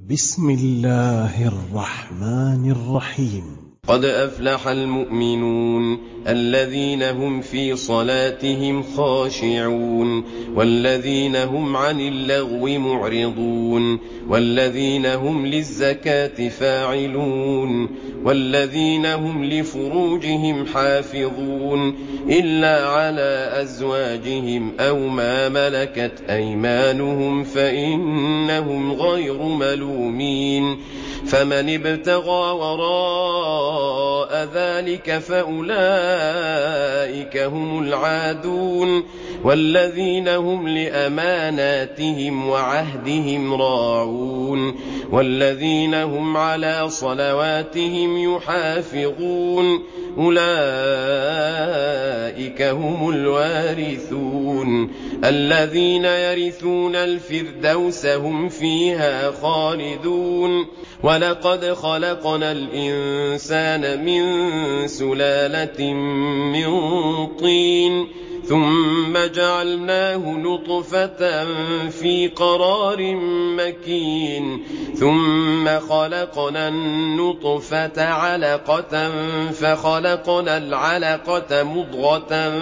بسم الله الرحمن الرحيم. قد أفلح المؤمنون الذين هم في صلاتهم خاشعون والذين هم عن اللغو معرضون والذين هم للزكاة فاعلون والذين هم لفروجهم حافظون إلا على أزواجهم أو ما ملكت أيمانهم فإنهم غير ملومين فمن ابتغى وراء ذلك فأولئك هم العادون والذين هم لأماناتهم وعهدهم راعون والذين هم على صلواتهم يحافظون أولئك هم الوارثون الذين يرثون الفردوس هم فيها خالدون ولقد خلقنا الإنسان من سلالة من طين ثم جعلناه نطفة في قرار مكين ثم خلقنا النطفة علقة فخلقنا العلقة مضغة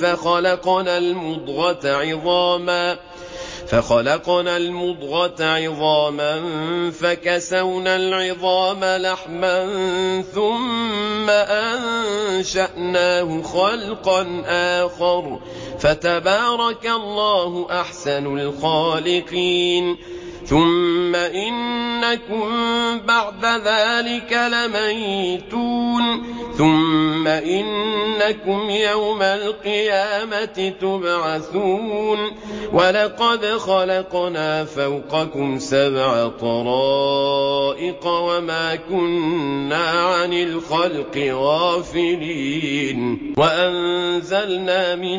فخلقنا المضغة عظاما فكسونا العظام لحما ثم أنشأناه خلقا آخر فتبارك الله أحسن الخالقين ثم إنكم بعد ذلك لميتون ثم إنكم يوم القيامة تبعثون ولقد خلقنا فوقكم 7 طرائق وما كنا عن الخلق غافلين وأنزلنا من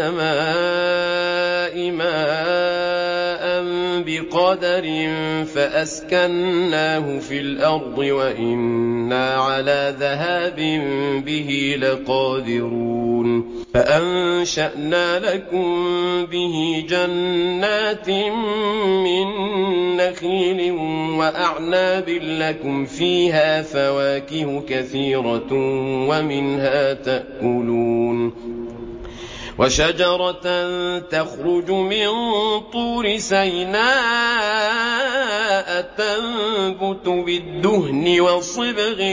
السماء ماء بقدر فأسكناه في الأرض وإنا على ذهاب به لقادرون فأنشأنا لكم به جنات من نخيل وأعناب لكم فيها فواكه كثيرة ومنها تأكلون وشجرة تخرج من طور سيناء تنبت بالدهن وصبغ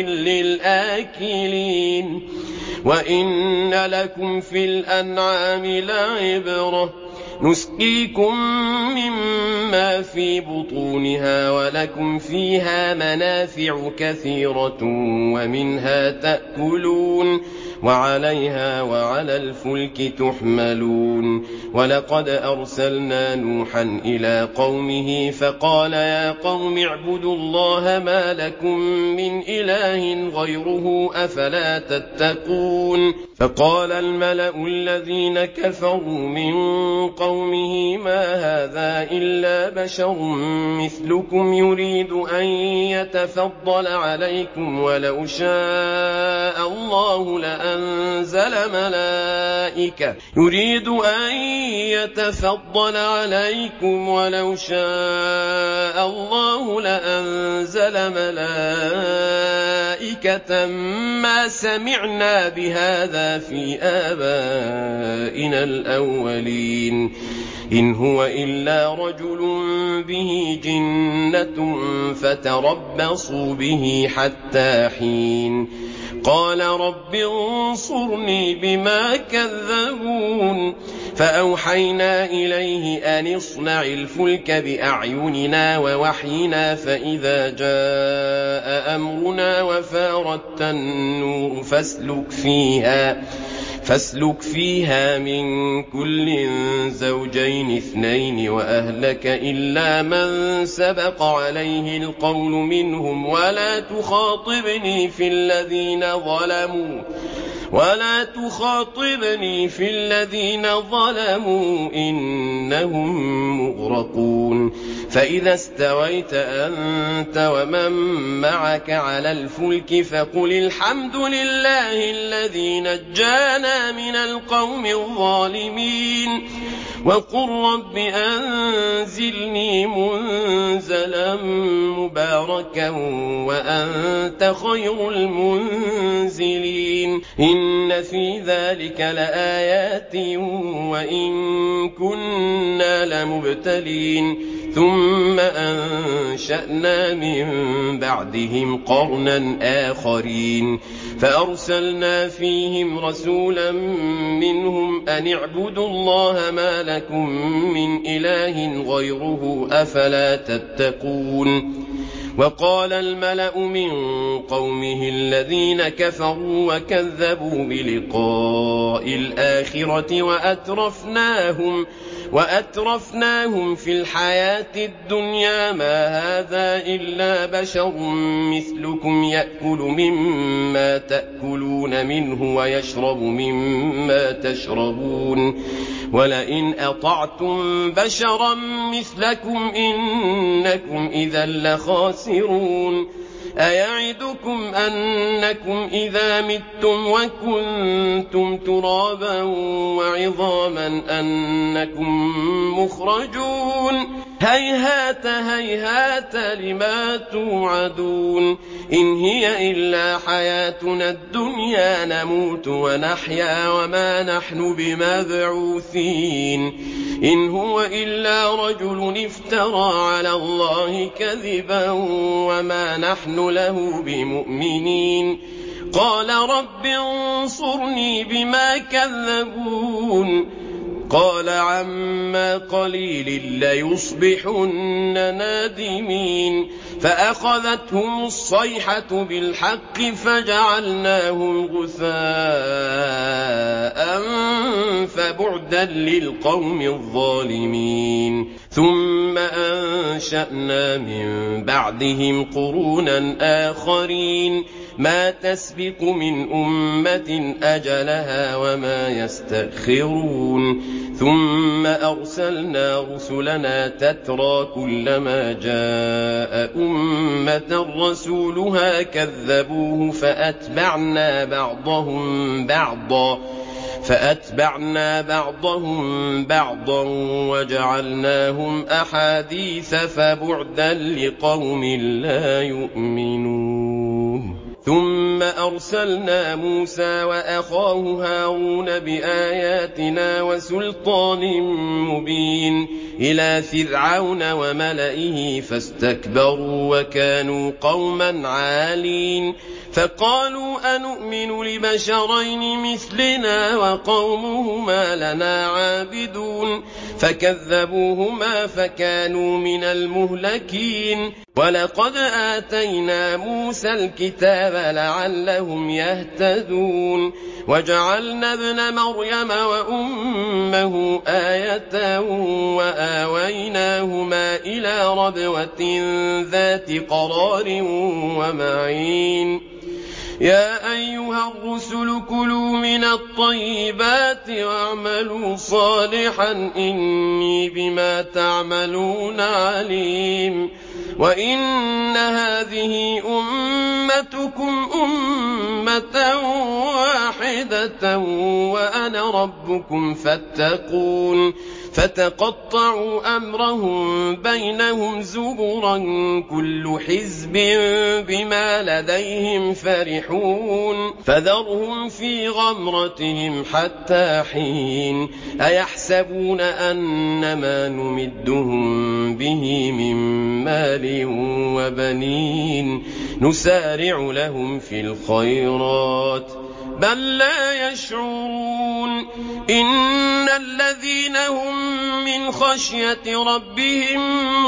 للآكلين وإن لكم في الأنعام لعبرة نسقيكم مما في بطونها ولكم فيها منافع كثيرة ومنها تأكلون وعليها وعلى الفلك تحملون ولقد أرسلنا نوحا إلى قومه فقال يا قوم اعبدوا الله ما لكم من إله غيره أفلا تتقون فقال الملأ الذين كفروا من قومه ما هذا إلا بشر مثلكم يريد أن يتفضل عليكم ولو شاء الله لأنزل ملائكة ما سمعنا بهذا في آبائنا الأولين إن هو إلا رجل به جنة فتربصوا به حتى حين قال رب انصرني بما كذبون فأوحينا إليه أن اصنع الفلك بأعيننا ووحينا فإذا جاء أمرنا وفاردت النور فاسلك فيها من كل زوجين 2 وأهلك إلا من سبق عليه القول منهم ولا تخاطبني في الذين ظلموا إنهم مغرقون فإذا استويت أنت ومن معك على الفلك فقل الحمد لله الذي نجانا من القوم الظالمين وقل رب أنزلني منزلا مباركا وأنت خير المنزلين إن في ذلك لآيات وإن كنا لمبتلين ثم أنشأنا من بعدهم قرنا آخرين فأرسلنا فيهم رسولا منهم أن اعبدوا الله ما لكم من إله غيره أفلا تتقون وقال الملأ من قومه الذين كفروا وكذبوا بلقاء الآخرة وأترفناهم في الحياة الدنيا ما هذا إلا بشر مثلكم يأكل مما تأكلون منه ويشرب مما تشربون ولئن أطعتم بشرا مثلكم إنكم إذا لخاسرون أيعدكم أنكم إذا متم وكنتم ترابا وعظاما أنكم مخرجون هيهات هيهات لما توعدون إن هي إلا حياتنا الدنيا نموت ونحيا وما نحن بمبعوثين إن هو إلا رجل افترى على الله كذبا وما نحن له بمؤمنين قال رب انصرني بما كذبون قال عما قليل ليصبحن نادمين فأخذتهم الصيحة بالحق فجعلناهم غثاء فبعدا للقوم الظالمين ثم أنشأنا من بعدهم قرونا آخرين ما تسبق من أمة أجلها وما يستأخرون ثم أرسلنا رسلنا تترى كلما جاء أمة رسولها كذبوه فأتبعنا بعضهم بعضا وجعلناهم أحاديث فبعدا لقوم لا يؤمنون ثم أرسلنا موسى وأخاه هارون بآياتنا وسلطان مبين إلى فرعون وملئه فاستكبروا وكانوا قوما عالين فقالوا أنؤمن لبشرين مثلنا وقومهما لنا عابدون فكذبوهما فكانوا من المهلكين ولقد آتينا موسى الكتاب لعلهم يهتدون وجعلنا ابن مريم وأمه آية وآويناهما إلى ربوة ذات قرار ومعين يا أيها الرسل كلوا من الطيبات واعملوا صالحا إني بما تعملون عليم وإن هذه أمتكم أمة واحدة وأنا ربكم فاتقون فتقطعوا أمرهم بينهم زبرا كل حزب بما لديهم فرحون فذرهم في غمرتهم حتى حين أيحسبون أنما نمدهم به من مال وبنين نسارع لهم في الخيرات بل لا يشعرون إن الذين هم من خشية ربهم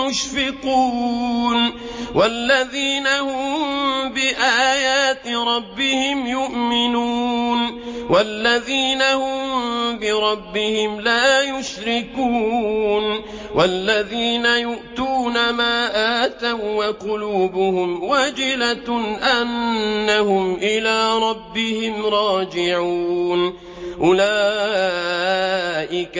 مشفقون والذين هم بآيات ربهم يؤمنون والذين هم بربهم لا يشركون والذين يؤتون ما آتوا وقلوبهم وجلة أنهم إلى ربهم راجعون أولئك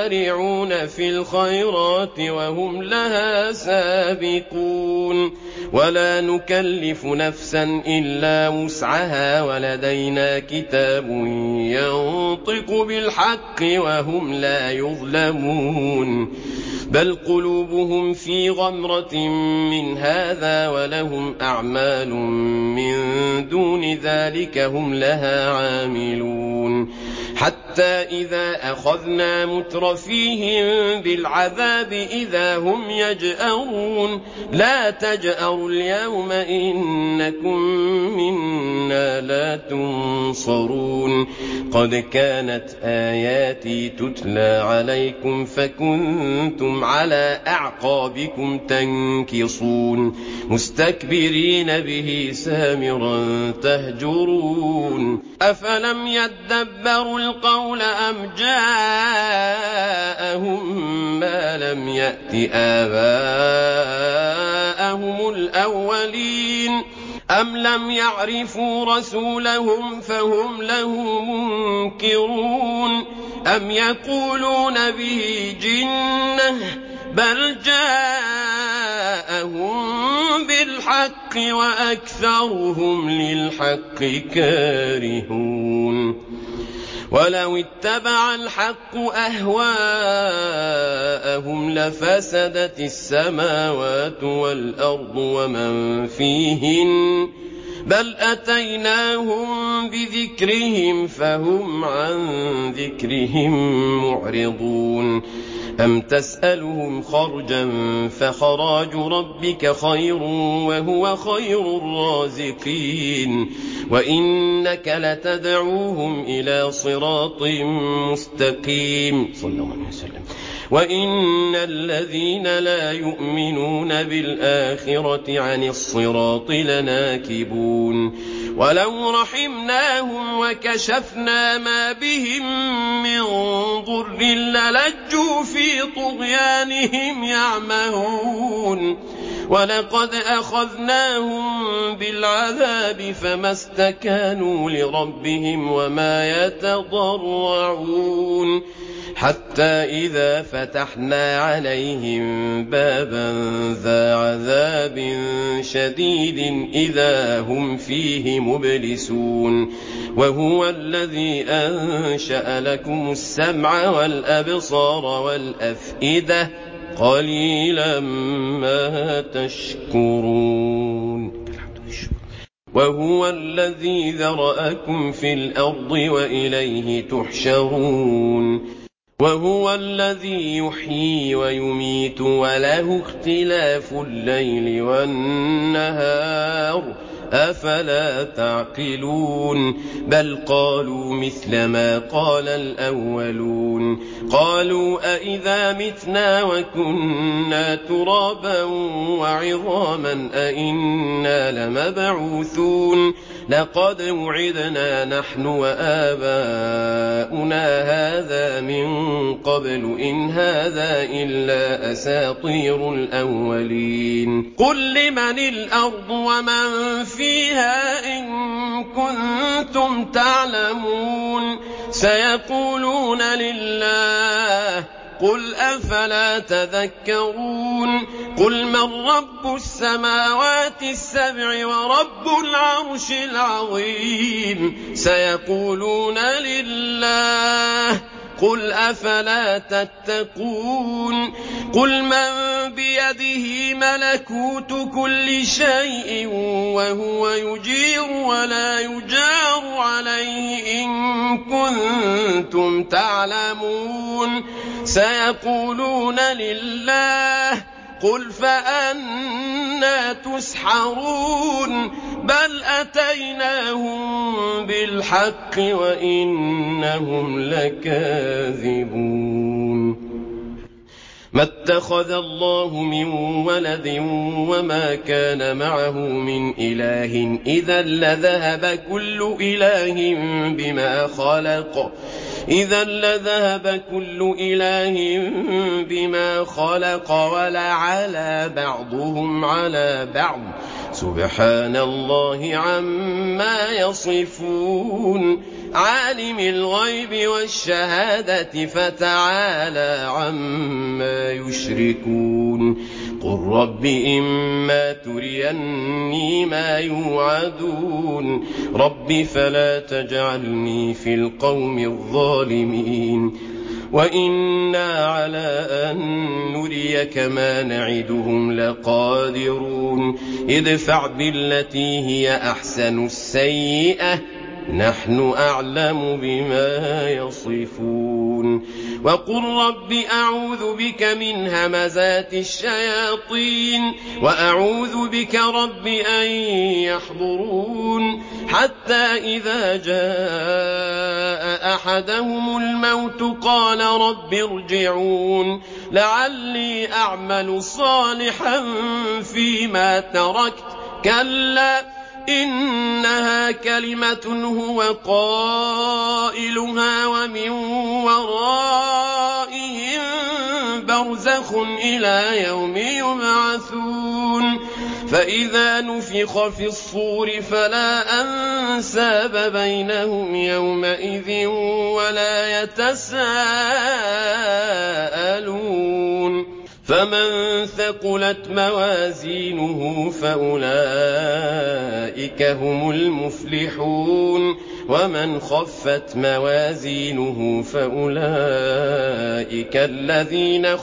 يسارعون في الخيرات وهم لها سابقون ولا نكلف نفسا إلا وسعها ولدينا كتاب ينطق بالحق وهم لا يظلمون بل قلوبهم في غمرة من هذا ولهم أعمال من دون ذلك هم لها عاملون حتى إذا أخذنا مترفيهم بالعذاب إذا هم يجأرون لا تجأروا اليوم إنكم منا لا تنصرون قد كانت آياتي تتلى عليكم فكنتم على أعقابكم تنكصون مستكبرين به سامرا تهجرون أفلم يدبروا القول أم جاءهم ما لم يأت آباءهم الأولين أم لم يعرفوا رسولهم فهم له منكرون أم يقولون به جنة بل جاءهم بالحق وأكثرهم للحق كارهون ولو اتبع الحق أهواءهم لفسدت السماوات والأرض ومن فيهن بل أتيناهم بذكرهم فهم عن ذكرهم معرضون أم تسألهم خرجا فخراج ربك خير وهو خير الرازقين وإنك لتدعوهم إلى صراط مستقيم صلى الله عليه وسلم وإن الذين لا يؤمنون بالآخرة عن الصراط لناكبون ولو رحمناهم وكشفنا ما بهم من ضر للجوا في طغيانهم يعمهون ولقد أخذناهم بالعذاب فما استكانوا لربهم وما يتضرعون حتى إذا فتحنا عليهم بابا ذا عذاب شديد إذا هم فيه مبلسون وهو الذي أنشأ لكم السمع والأبصار والأفئدة قليلا ما تشكرون وهو الذي ذرأكم في الأرض وإليه تحشرون وهو الذي يحيي ويميت وله اختلاف الليل والنهار أفلا تعقلون بل قالوا مثل ما قال الأولون قالوا أئذا متنا وكنا ترابا وعظاما أئنا لمبعوثون لقد وعدنا نحن وآباؤنا هذا من قبل إن هذا إلا أساطير الأولين قل لمن الأرض ومن فيها إن كنتم تعلمون سيقولون لله قل أفلا تذكرون قل من رب السماوات السبع ورب العرش العظيم سيقولون لله قل أفلا تتقون قل من بيده ملكوت كل شيء وهو يجير ولا يجار عليه إن كنتم تعلمون سيقولون لله قل فأنا تسحرون بل أتيناهم بالحق وإنهم لكاذبون ما اتخذ الله من ولد وما كان معه من إله إذا لذهب كل إله بما خلق ولعلى بعضهم على بعض سبحان الله عما يصفون عالم الغيب والشهادة فتعالى عما يشركون قل رب إما تريني ما يوعدون رب فلا تجعلني في القوم الظالمين وإنا على أن نريك ما نعدهم لقادرون ادفع بالتي هي أحسن السيئة نحن أعلم بما يصفون وقل رب أعوذ بك من همزات الشياطين وأعوذ بك رب أن يحضرون حتى إذا جاء أحدهم الموت قال رب ارجعون لعلي أعمل صالحا فيما تركت كلا إنها كلمة هو قائلها ومن ورائهم برزخ إلى يوم يبعثون فإذا نفخ في الصور فلا أنساب بينهم يومئذ ولا يتساءلون فمن ثقلت موازينه فأولئك هم المفلحون ومن خفت موازينه فأولئك الذين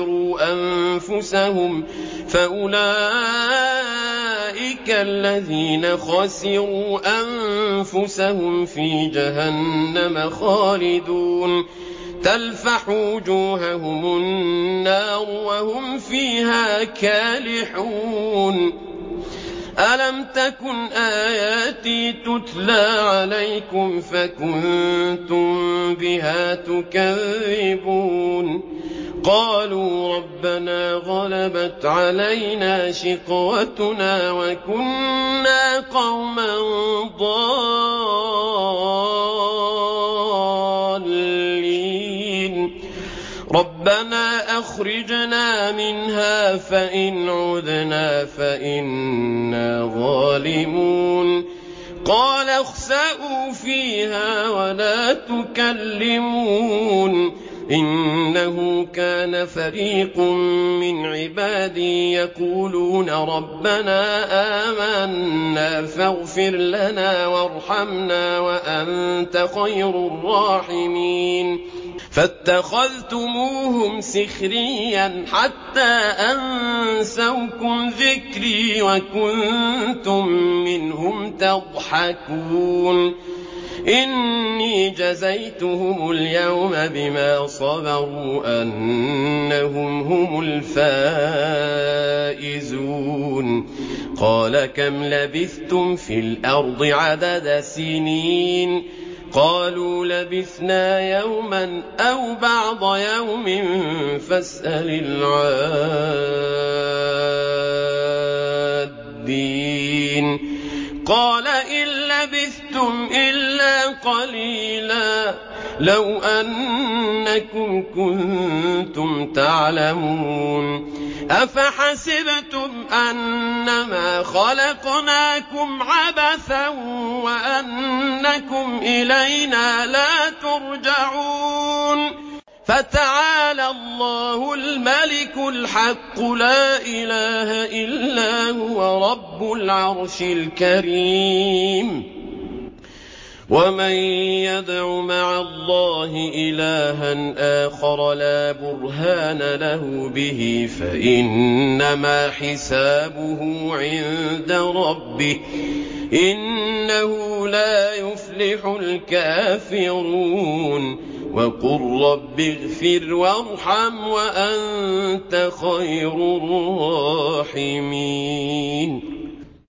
خسروا أنفسهم في جهنم خالدون تلفح وجوههم النار وهم فيها كالحون ألم تكن آياتي تتلى عليكم فكنتم بها تكذبون قالوا ربنا غلبت علينا شقوتنا وكنا قوما ضالين ربنا أخرجنا منها فإن عدنا فإنا ظالمون قال اخسئوا فيها ولا تكلمون إنه كان فريق من عبادي يقولون ربنا آمنا فاغفر لنا وارحمنا وأنت خير الراحمين فاتخذتموهم سخريا حتى أنسوكم ذكري وكنتم منهم تضحكون إني جزيتهم اليوم بما صبروا أنهم هم الفائزون قال كم لبثتم في الأرض عدد سنين قالوا لبثنا يوما أو بعض يوم فاسأل العادين قال إن لبثتم إلا قليلا لو أنكم كنتم تعلمون أفحسبتم أنما خلقناكم عبثا وأنكم إلينا لا ترجعون فتعالى الله الملك الحق لا إله إلا هو رب العرش الكريم ومن يدع مع الله إلها آخر لا برهان له به فإنما حسابه عند ربه إنه لا يفلح الكافرون وقل رب اغفر وارحم وأنت خير الراحمين